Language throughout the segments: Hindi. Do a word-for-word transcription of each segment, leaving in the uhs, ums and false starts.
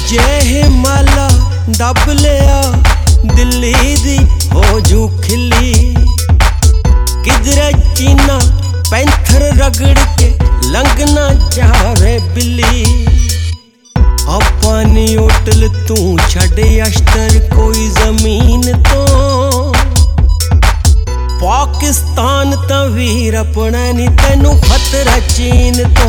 जे हिमाला दब लिया दिल्ली दी हो जू खिली। किधरे चीना पैंथर रगड़ के लंघना जावे बिल्ली। अपनी होटल तू छड़े अश्तर कोई जमीन तो। पाकिस्तान ता वीर अपना नी तेनू खतरा चीन तो।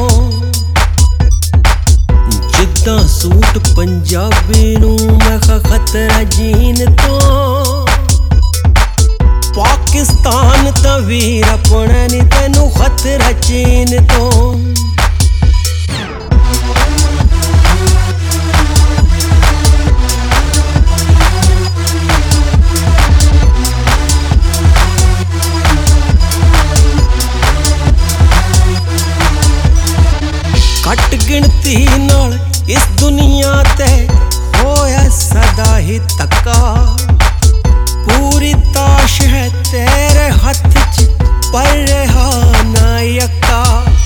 जिद्दां सूट पंजाबी नू मैं खतरा जीन तो। पाकिस्तान ता वीर अपना नी तेनू खतरा चीन तो। घट गिनती नाल इस दुनिया ते होया सदा ही तक्का। पूरी ताश है तेरे हथ च पर रहा ना यक्का।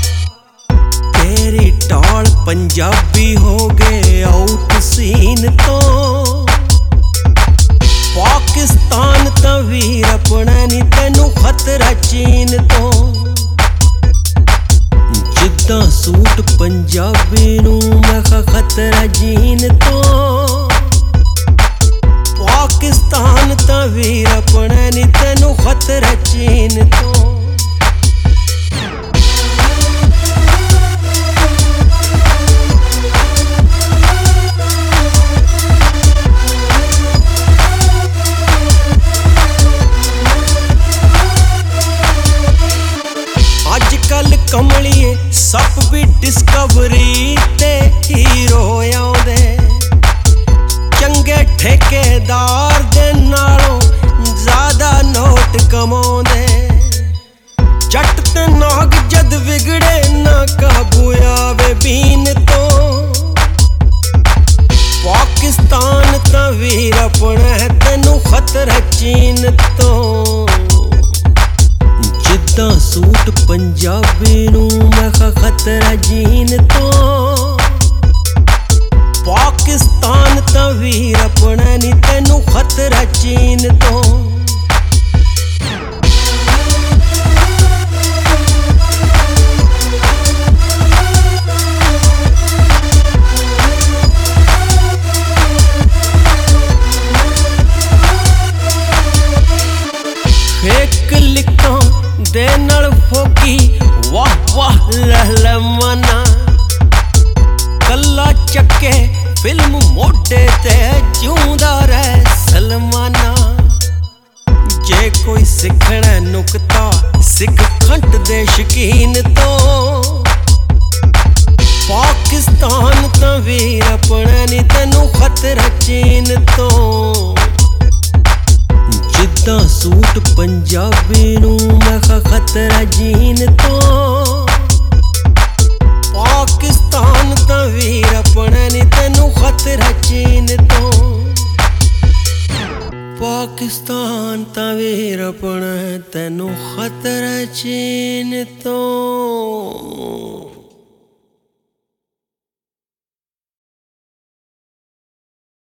तेरी टाल पंजाबी हो गए आउट सीन तो। पाकिस्तान ता वीर अपना नी तेनू खतरा चीन तो। जिद्दां सूट पंजाबी नू मैं खतरा जीन तो। पाकिस्तान ता वीर अपना नी तेनू खतरा चीन तो। अजकल कमलिए सब भी डिस्कवरी ते हीरो आउंदे। चंगे ठेकेदार दे नालों ज्यादा नोट कमाउंदे। जट ते नाग जद विगड़े ना काबू आवे बीन तो। पाकिस्तान ता वीर अपना है तेनू खतरा चीन तो। जिद्दां सूट पंजाबी नू मैं खतरा जीन तो। पाकिस्तान ता वीर अपना नी तेनू खतरा चीन तो। फेक लिखा दे नाल फोकी वाह वाह लहला मना। कल्ला चक्के फिल्म मोटे ते जिउंदा रह सलमाना। जे कोई सिखना नुकता सिख खंड दे शकीन तो। पाकिस्तान ता वीर अपना नी तेनू खतरा चीन तो। जिद्दां सूट पंजाबी नू मैं खतरा जीन तो। पाकिस्तान ता वीर अपना नी तेनू खतरा चीन तो। पाकिस्तान ता वीर अपना तेनू खतरा चीन तो।